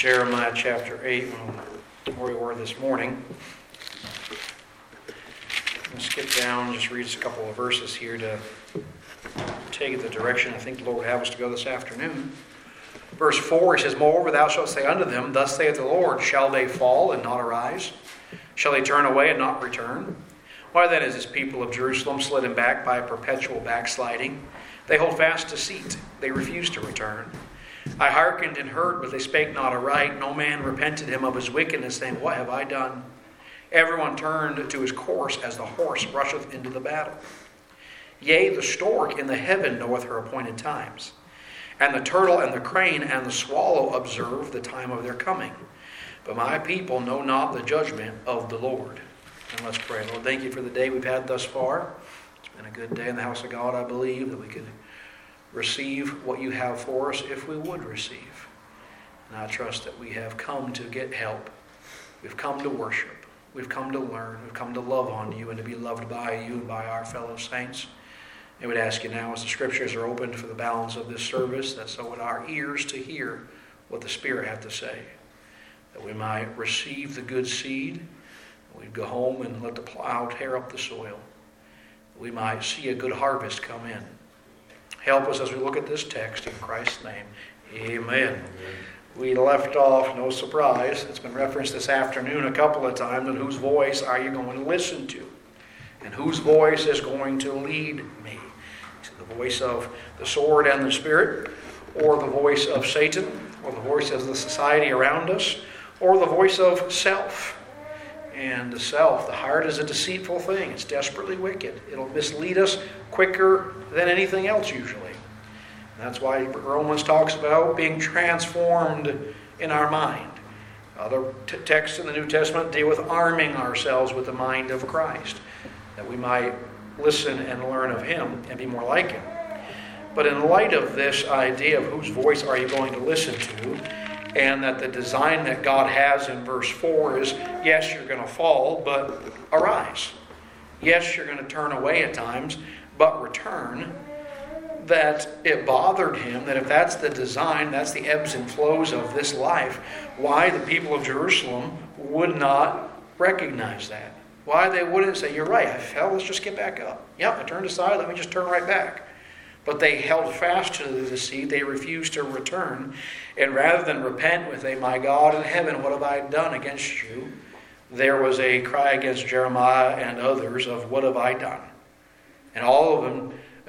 Jeremiah chapter 8, where we were this morning. I'll skip down, just read us a couple of verses here to take it the direction I think the Lord would have us to go this afternoon. Verse 4, he says, Moreover, thou shalt say unto them, Thus saith the Lord, Shall they fall and not arise? Shall they turn away and not return? Why then is this people of Jerusalem slidden back by a perpetual backsliding? They hold fast deceit. They refuse to return. I hearkened and heard, but they spake not aright. No man repented him of his wickedness, saying, What have I done? Everyone turned to his course as the horse rusheth into the battle. Yea, the stork in the heaven knoweth her appointed times. And the turtle and the crane and the swallow observe the time of their coming. But my people know not the judgment of the Lord. And let's pray. Lord, thank you for the day we've had thus far. It's been a good day in the house of God, I believe, that we could receive what you have for us if we would receive. And I trust that we have come to get help. We've come to worship. We've come to learn. We've come to love on you and to be loved by you and by our fellow saints. I would ask you now, as the scriptures are opened for the balance of this service, that so would our ears to hear what the Spirit hath to say, that we might receive the good seed, we'd go home and let the plow tear up the soil, that we might see a good harvest come in. Help us as we look at this text in Christ's name. Amen. We left off, no surprise, it's been referenced this afternoon a couple of times, and whose voice are you going to listen to? And whose voice is going to lead me? Is it the voice of the sword and the Spirit, or the voice of Satan, or the voice of the society around us, or the voice of self? And the self, the heart is a deceitful thing. It's desperately wicked. It'll mislead us quicker than anything else usually. And that's why Romans talks about being transformed in our mind. Other texts in the New Testament deal with arming ourselves with the mind of Christ, that we might listen and learn of Him and be more like Him. But in light of this idea of whose voice are you going to listen to, and that the design that God has in verse 4 is, yes, you're going to fall, but arise. Yes, you're going to turn away at times, but return. That it bothered him that if that's the design, that's the ebbs and flows of this life, why the people of Jerusalem would not recognize that. Why they wouldn't say, you're right, I fell, let's just get back up. Yep, I turned aside, let me just turn right back. But they held fast to the deceit. They refused to return. And rather than repent with a, my God in heaven, what have I done against you? There was a cry against Jeremiah and others of, what have I done? And all of them,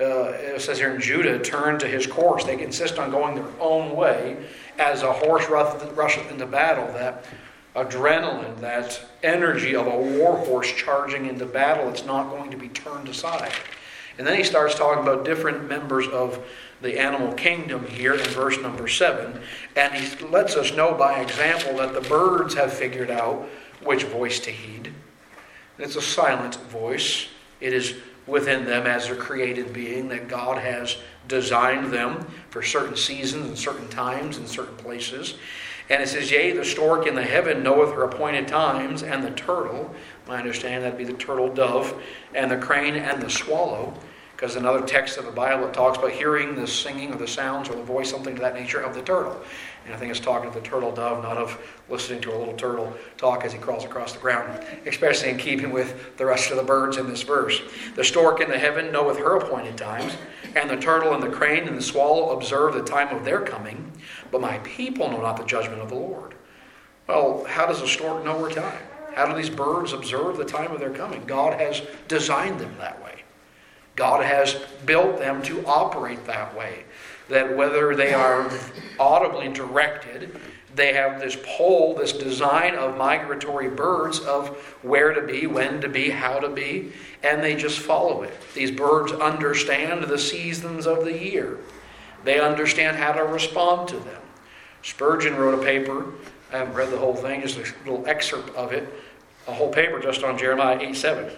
it says here in Judah, turned to his course. They insist on going their own way as a horse rusheth into battle. That adrenaline, that energy of a war horse charging into battle, it's not going to be turned aside. And then he starts talking about different members of the animal kingdom here in verse number 7. And he lets us know by example that the birds have figured out which voice to heed. It's a silent voice. It is within them as a created being that God has designed them for certain seasons and certain times and certain places. And it says, Yea, the stork in the heaven knoweth her appointed times, and the turtle, I understand that'd be the turtle dove, and the crane and the swallow, because another text of the Bible it talks about hearing the singing or the sounds or the voice, something to that nature, of the turtle. And I think it's talking to the turtle dove, not of listening to a little turtle talk as he crawls across the ground, especially in keeping with the rest of the birds in this verse. The stork in the heaven knoweth her appointed times, and the turtle and the crane and the swallow observe the time of their coming, but my people know not the judgment of the Lord. Well, how does a stork know her time? How do these birds observe the time of their coming? God has designed them that way. God has built them to operate that way. That whether they are audibly directed, they have this pole, this design of migratory birds of where to be, when to be, how to be, and they just follow it. These birds understand the seasons of the year. They understand how to respond to them. Spurgeon wrote a paper, I haven't read the whole thing, just a little excerpt of it, a whole paper just on Jeremiah 8:7.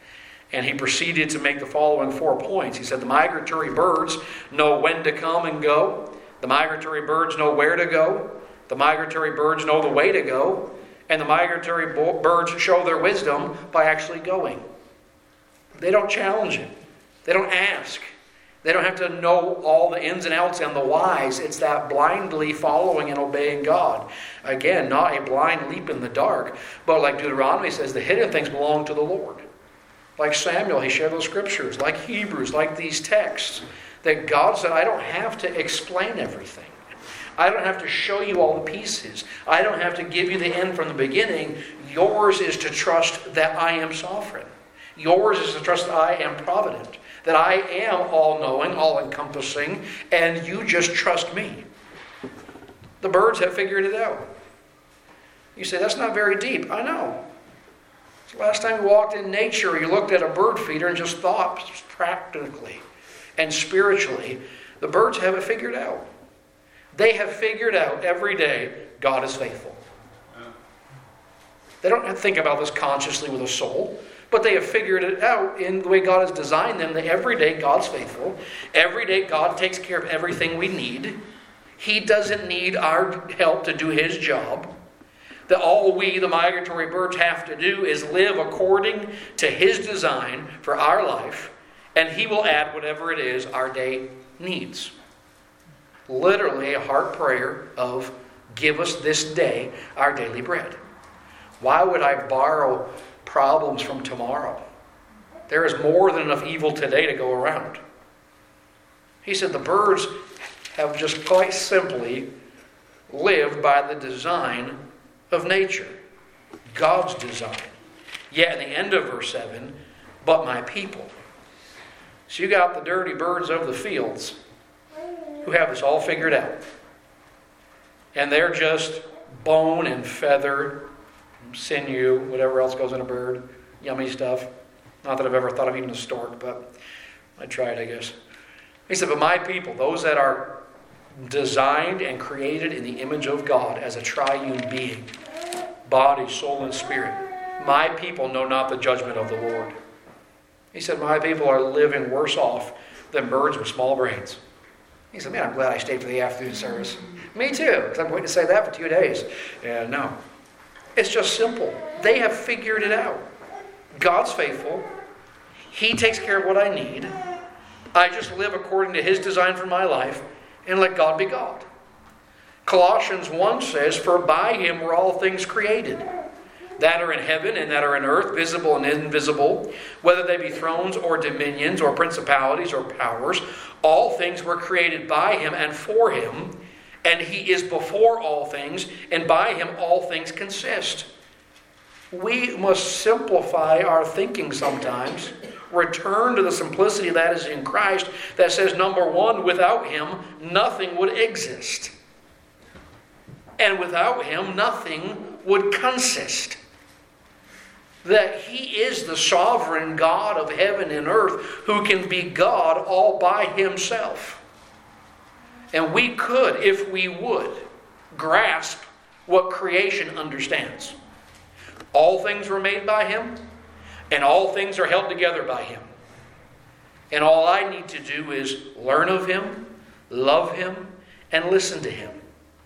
And he proceeded to make the following 4 points. He said, the migratory birds know when to come and go. The migratory birds know where to go. The migratory birds know the way to go. And the migratory birds show their wisdom by actually going. They don't challenge it. They don't ask. They don't have to know all the ins and outs and the whys. It's that blindly following and obeying God. Again, not a blind leap in the dark, but like Deuteronomy says, the hidden things belong to the Lord. Like Samuel, he shared those scriptures. Like Hebrews, like these texts, that God said, I don't have to explain everything. I don't have to show you all the pieces. I don't have to give you the end from the beginning. Yours is to trust that I am sovereign. Yours is to trust that I am provident. That I am all-knowing, all-encompassing, and you just trust me. The birds have figured it out. You say, that's not very deep. I know. It's the last time you walked in nature, you looked at a bird feeder and just thought practically and spiritually, the birds have it figured out. They have figured out every day God is faithful. They don't think about this consciously with a soul. But they have figured it out in the way God has designed them, that every day God's faithful. Every day God takes care of everything we need. He doesn't need our help to do His job. That all we, the migratory birds, have to do is live according to His design for our life, and He will add whatever it is our day needs. Literally a heart prayer of, give us this day our daily bread. Why would I borrow problems from tomorrow? There is more than enough evil today to go around. He said the birds have just quite simply lived by the design of nature. God's design. Yet in the end of verse 7, but my people. So you got the dirty birds of the fields who have this all figured out. And they're just bone and feather, sinew, whatever else goes in a bird, yummy stuff. Not that I've ever thought of eating a stork, but I tried, I guess. He said, but my people, those that are designed and created in the image of God as a triune being, body, soul, and spirit, my people know not the judgment of the Lord. He said, my people are living worse off than birds with small brains. He said, man, I'm glad I stayed for the afternoon service. Me too, because I'm waiting to say that for 2 days. And no. It's just simple. They have figured it out. God's faithful. He takes care of what I need. I just live according to His design for my life and let God be God. Colossians 1 says, for by Him were all things created, that are in heaven and that are in earth, visible and invisible, whether they be thrones or dominions or principalities or powers. All things were created by Him and for Him, and He is before all things, and by Him all things consist. We must simplify our thinking sometimes. Return to the simplicity that is in Christ, that says, number one, without Him, nothing would exist. And without Him, nothing would consist. That He is the sovereign God of heaven and earth who can be God all by Himself. And we could, if we would, grasp what creation understands. All things were made by Him, and all things are held together by Him. And all I need to do is learn of Him, love Him, and listen to Him.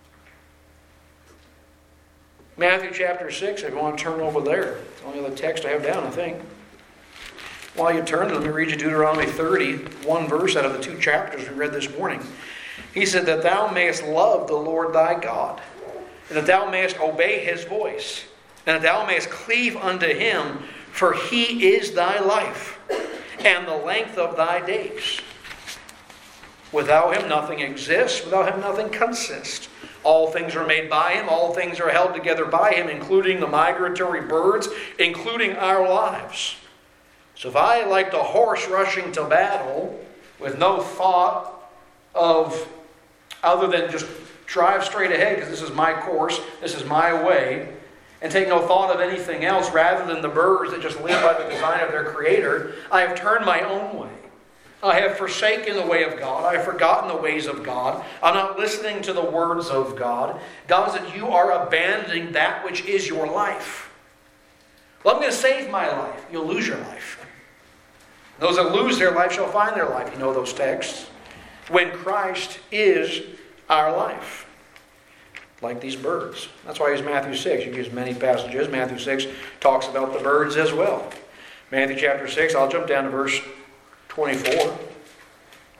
Matthew chapter 6, if you want to turn over there. It's the only other text I have down, I think. While you turn, let me read you Deuteronomy 30, one verse out of the 2 chapters we read this morning. He said, that thou mayest love the Lord thy God, and that thou mayest obey His voice, and that thou mayest cleave unto Him, for He is thy life, and the length of thy days. Without Him nothing exists, without Him nothing consists. All things are made by Him, all things are held together by Him, including the migratory birds, including our lives. So if I, like the horse rushing to battle, with no thought of other than just drive straight ahead, because this is my course, this is my way, and take no thought of anything else rather than the birds that just live by the design of their Creator, I have turned my own way. I have forsaken the way of God. I have forgotten the ways of God. I'm not listening to the words of God. God said, you are abandoning that which is your life. Well, I'm going to save my life. You'll lose your life. Those that lose their life shall find their life. You know those texts. When Christ is our life. Like these birds. That's why I use Matthew 6. You use many passages. Matthew 6 talks about the birds as well. Matthew chapter 6, I'll jump down to verse 24.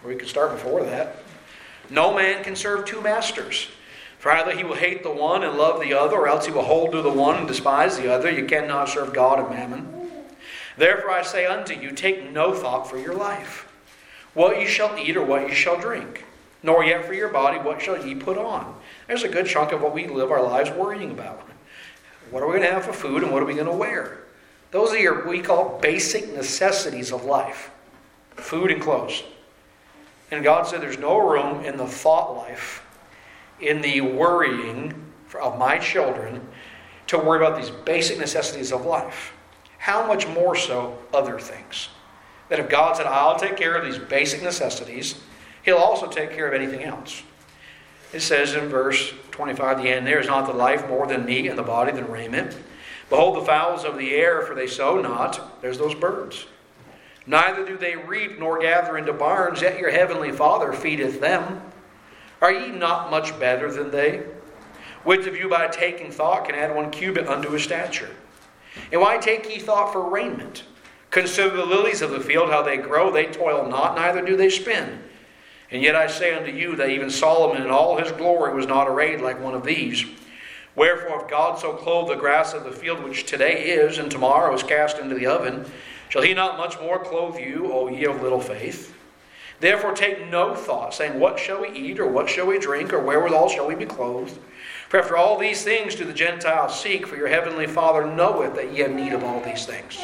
Or we could start before that. No man can serve two masters. For either he will hate the one and love the other, or else he will hold to the one and despise the other. You cannot serve God and mammon. Therefore I say unto you, take no thought for your life, what ye shall eat or what ye shall drink, nor yet for your body what shall ye put on. There's a good chunk of what we live our lives worrying about. What are we going to have for food and what are we going to wear? Those are what we call basic necessities of life. Food and clothes. And God said there's no room in the thought life, in the worrying of my children, to worry about these basic necessities of life. How much more so other things? That if God said, I'll take care of these basic necessities, He'll also take care of anything else. It says in verse 25, the end, there is not the life more than meat, and the body than raiment. Behold the fowls of the air, for they sow not. There's those birds. Neither do they reap nor gather into barns, yet your heavenly Father feedeth them. Are ye not much better than they? Which of you by taking thought can add 1 cubit unto his stature? And why take ye thought for raiment? Consider the lilies of the field, how they grow. They toil not, neither do they spin. And yet I say unto you that even Solomon in all his glory was not arrayed like one of these. Wherefore if God so clothe the grass of the field, which today is, and tomorrow is cast into the oven, shall he not much more clothe you, O ye of little faith? Therefore take no thought, saying, what shall we eat, or what shall we drink, or wherewithal shall we be clothed? For after all these things do the Gentiles seek, for your heavenly Father knoweth that ye have need of all these things.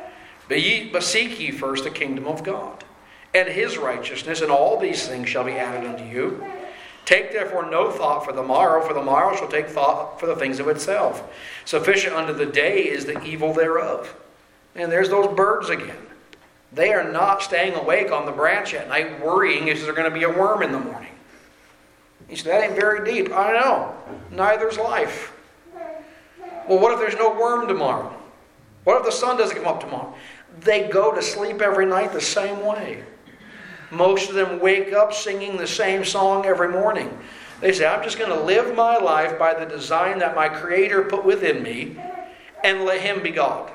But seek ye first the kingdom of God, and his righteousness, and all these things shall be added unto you. Take therefore no thought for the morrow shall take thought for the things of itself. Sufficient unto the day is the evil thereof. And there's those birds again. They are not staying awake on the branch at night worrying if there's going to be a worm in the morning. You say, that ain't very deep. I know. Neither's life. Well, what if there's no worm tomorrow? What if the sun doesn't come up tomorrow? They go to sleep every night the same way. Most of them wake up singing the same song every morning. They say, I'm just going to live my life by the design that my Creator put within me and let Him be God.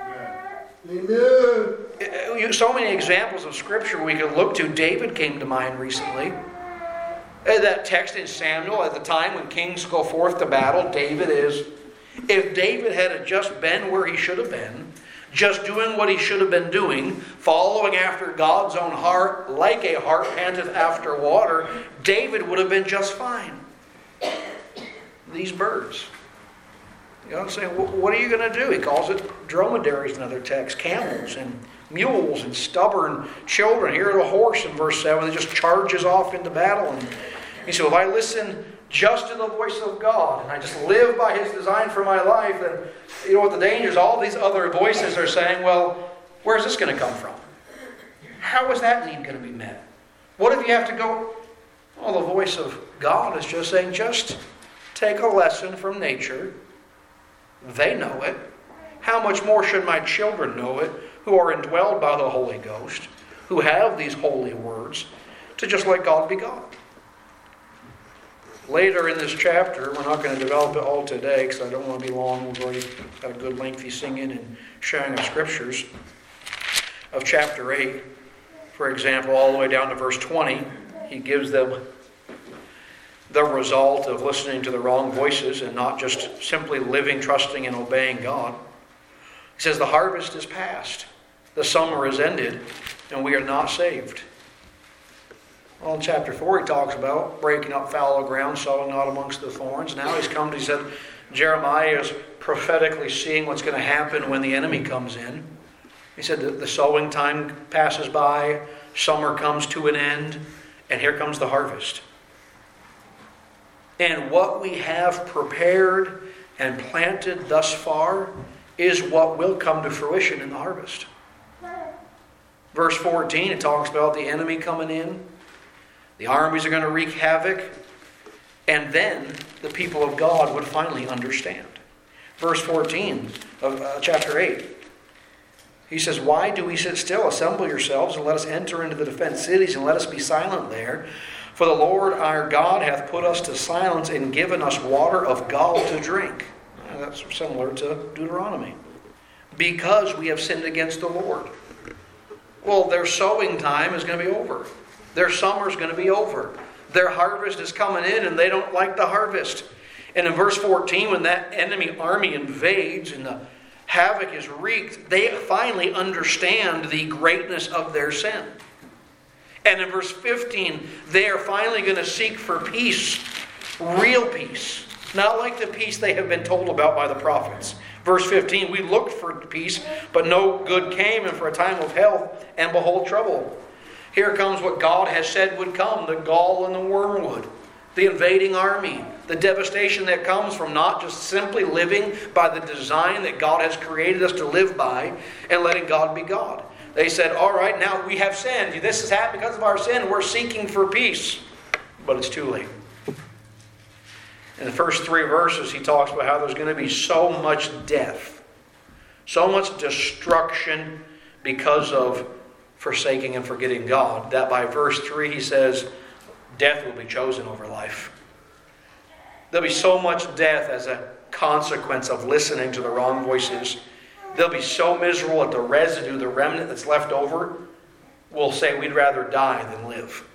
Amen. So many examples of Scripture we could look to. David came to mind recently. That text in Samuel, at the time when kings go forth to battle, David is. If David had just been where he should have been, just doing what he should have been doing, following after God's own heart, like a hart panteth after water, David would have been just fine. These birds. You know what I'm saying? What are you going to do? He calls it dromedaries in other texts, camels and mules and stubborn children. Here a horse in verse 7 that just charges off into battle. And he said, if I listen just to the voice of God and I just live by His design for my life, then you know what the danger is? All these other voices are saying, well, where's this going to come from? How is that need going to be met? What if you have to go? Well, the voice of God is just saying, just take a lesson from nature. They know it. How much more should my children know it, who are indwelled by the Holy Ghost, who have these holy words, to just let God be God? Later in this chapter, we're not going to develop it all today because I don't want to be long. We've already got a good lengthy singing and sharing of scriptures. Of chapter 8, for example, all the way down to verse 20, he gives them the result of listening to the wrong voices and not just simply living, trusting, and obeying God. He says, the harvest is past, the summer is ended, and we are not saved. Well, in chapter 4, he talks about breaking up fallow ground, sowing not amongst the thorns. Now he said, Jeremiah is prophetically seeing what's going to happen when the enemy comes in. He said that the sowing time passes by, summer comes to an end, and here comes the harvest. And what we have prepared and planted thus far is what will come to fruition in the harvest. Verse 14, it talks about the enemy coming in. The armies are going to wreak havoc. And then the people of God would finally understand. Verse 14 of chapter 8. He says, why do we sit still? Assemble yourselves and let us enter into the defense cities and let us be silent there. For the Lord our God hath put us to silence and given us water of gall to drink. That's similar to Deuteronomy. Because we have sinned against the Lord. Well, their sowing time is going to be over. Their summer's going to be over. Their harvest is coming in and they don't like the harvest. And in verse 14, when that enemy army invades and the havoc is wreaked, they finally understand the greatness of their sin. And in verse 15, they are finally going to seek for peace, real peace, not like the peace they have been told about by the prophets. Verse 15, we looked for peace, but no good came, and for a time of health, and behold, trouble. Here comes what God has said would come, the gall and the wormwood, the invading army, the devastation that comes from not just simply living by the design that God has created us to live by and letting God be God. They said, all right, now we have sinned. This has happened because of our sin. We're seeking for peace. But it's too late. In the first 3 verses, he talks about how there's going to be so much death, so much destruction because of forsaking and forgetting God, that by verse 3 he says, death will be chosen over life. There'll be so much death as a consequence of listening to the wrong voices. They'll be so miserable at the residue, the remnant that's left over, will say we'd rather die than live.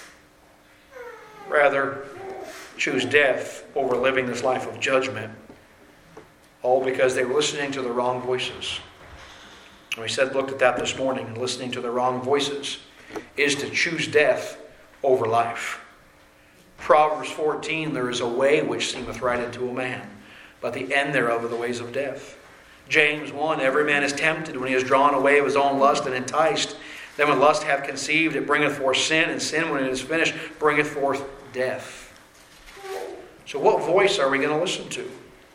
Rather choose death over living this life of judgment. All because they were listening to the wrong voices. And we said, looked at that this morning, and listening to the wrong voices is to choose death over life. Proverbs 14, there is a way which seemeth right unto a man, but the end thereof are the ways of death. James 1, every man is tempted when he is drawn away of his own lust and enticed. Then when lust hath conceived, it bringeth forth sin, and sin, when it is finished, bringeth forth death. So what voice are we going to listen to?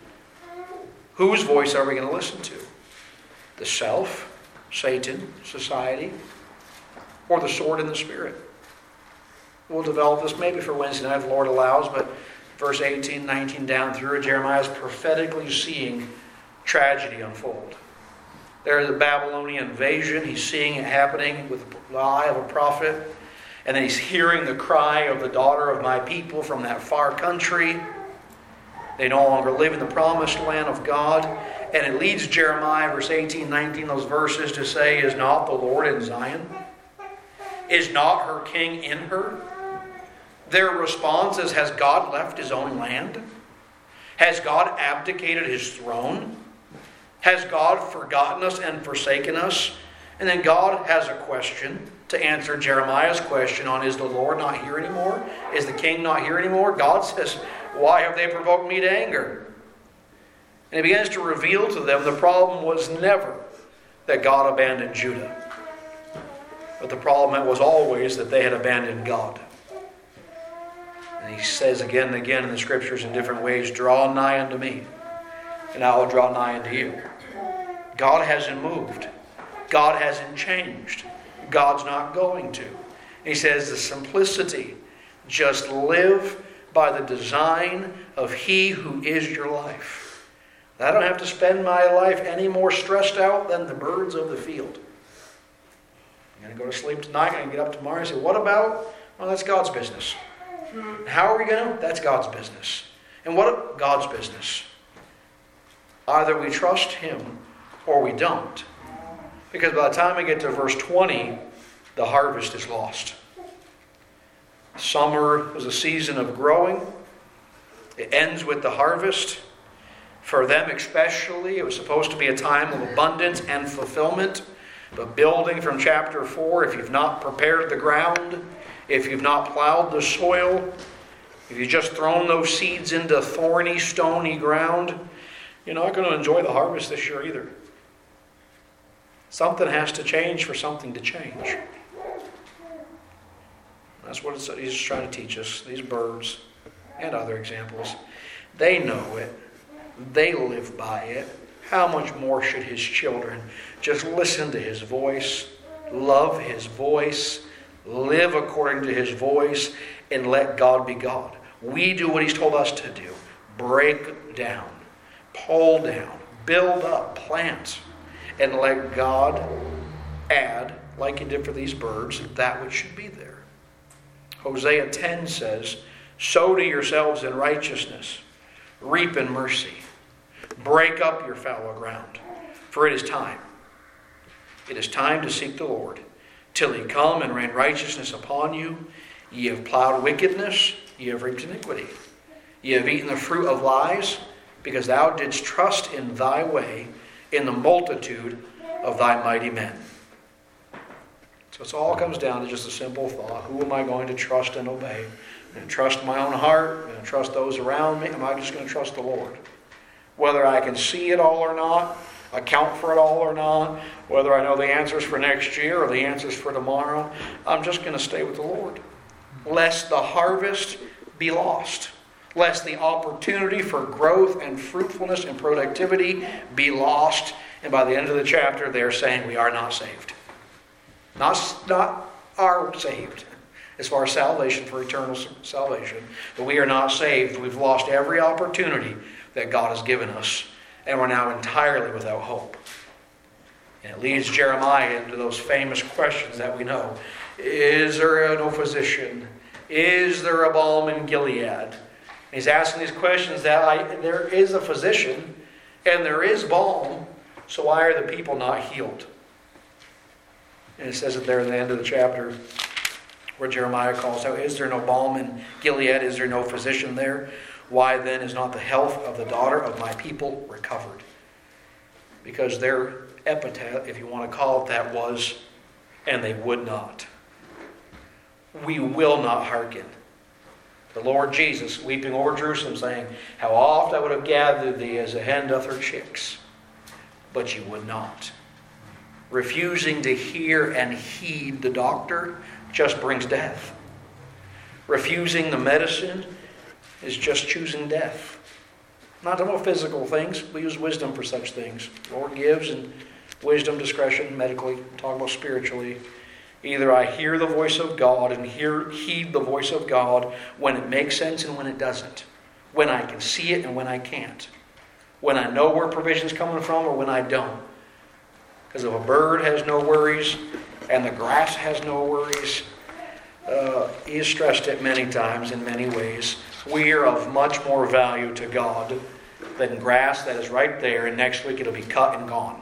Whose voice are we going to listen to? The self, Satan, society, or the sword and the Spirit? We'll develop this maybe for Wednesday night if the Lord allows, but verse 18, 19 down through, Jeremiah is prophetically seeing tragedy unfold. There's a Babylonian invasion. He's seeing it happening with the eye of a prophet. And then he's hearing the cry of the daughter of my people from that far country. They no longer live in the promised land of God. And it leads Jeremiah, verse 18, 19, those verses to say, is not the Lord in Zion? Is not her king in her? Their response is, has God left his own land? Has God abdicated his throne? Has God forgotten us and forsaken us? And then God has a question to answer Jeremiah's question on, is the Lord not here anymore? Is the king not here anymore? God says, why have they provoked me to anger? And he begins to reveal to them the problem was never that God abandoned Judah. But the problem was always that they had abandoned God. And he says again and again in the scriptures in different ways, draw nigh unto me, and I will draw nigh unto you. God hasn't moved. God hasn't changed. God's not going to. He says the simplicity, just live by the design of He who is your life. I don't have to spend my life any more stressed out than the birds of the field. I'm going to go to sleep tonight, I'm going to get up tomorrow and say, what about? Well, that's God's business. How are we going to? That's God's business. And what? God's business. Either we trust Him or we don't. Because by the time we get to verse 20, the harvest is lost. Summer was a season of growing. It ends with the harvest. For them especially, it was supposed to be a time of abundance and fulfillment. But building from chapter 4, if you've not prepared the ground, if you've not plowed the soil, if you've just thrown those seeds into thorny, stony ground, you're not going to enjoy the harvest this year either. Something has to change for something to change. That's what he's trying to teach us. These birds and other examples, they know it. They live by it. How much more should His children just listen to His voice, love His voice, live according to His voice, and let God be God? We do what He's told us to do. Break down, pull down, build up, plant, and let God add, like He did for these birds, that which should be there. Hosea 10 says, sow to yourselves in righteousness, reap in mercy. Break up your fallow ground, for it is time. It is time to seek the Lord, till he come and rain righteousness upon you. Ye have plowed wickedness, ye have reaped iniquity. Ye have eaten the fruit of lies, because thou didst trust in thy way, in the multitude of thy mighty men. So it all comes down to just a simple thought. Who am I going to trust and obey? I'm going to trust my own heart. I'm going to trust those around me. Am I just going to trust the Lord? Whether I can see it all or not, account for it all or not, whether I know the answers for next year or the answers for tomorrow, I'm just going to stay with the Lord. Lest the harvest be lost. Lest the opportunity for growth and fruitfulness and productivity be lost. And by the end of the chapter, they're saying we are not saved. Not are saved as far as salvation, for eternal salvation. But we are not saved. We've lost every opportunity that God has given us. And we're now entirely without hope. And it leads Jeremiah into those famous questions that we know. Is there no physician? Is there a balm in Gilead? And he's asking these questions that there is a physician and there is balm, so why are the people not healed? And it says it there in the end of the chapter where Jeremiah calls out, is there no balm in Gilead? Is there no physician there? Why then is not the health of the daughter of my people recovered? Because their epitaph, if you want to call it that, was, and they would not. We will not hearken. The Lord Jesus weeping over Jerusalem, saying, how oft I would have gathered thee as a hen doth her chicks, but you would not. Refusing to hear and heed the doctor just brings death. Refusing the medicine is just choosing death. Not about physical things. We use wisdom for such things. The Lord gives, and wisdom, discretion, medically. Talk about spiritually. Either I hear the voice of God and heed the voice of God when it makes sense and when it doesn't. When I can see it and when I can't. When I know where provision's coming from or when I don't. Because if a bird has no worries and the grass has no worries, he has stressed it many times in many ways. We are of much more value to God than grass that is right there and next week it'll be cut and gone.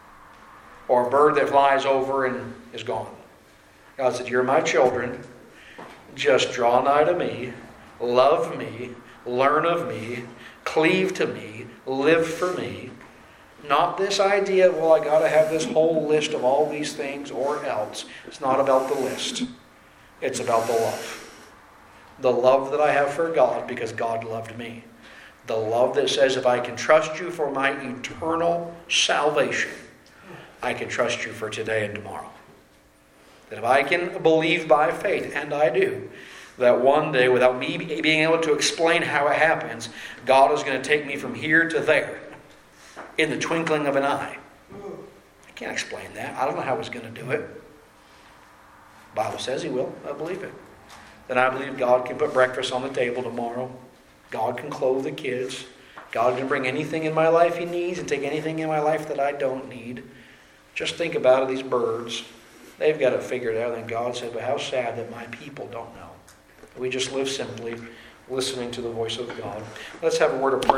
Or a bird that flies over and is gone. God said, you're my children. Just draw nigh to me, love me, learn of me, cleave to me, live for me. Not this idea of, well, I got to have this whole list of all these things or else. It's not about the list. It's about the love. The love that I have for God because God loved me. The love that says if I can trust you for my eternal salvation, I can trust you for today and tomorrow. That if I can believe by faith, and I do, that one day, without me being able to explain how it happens, God is going to take me from here to there in the twinkling of an eye. I can't explain that. I don't know how He's going to do it. The Bible says He will. I believe it. Then I believe God can put breakfast on the table tomorrow. God can clothe the kids. God can bring anything in my life He needs and take anything in my life that I don't need. Just think about it, these birds. They've got it figured out. And God said, but how sad that my people don't know. We just live simply listening to the voice of God. Let's have a word of prayer.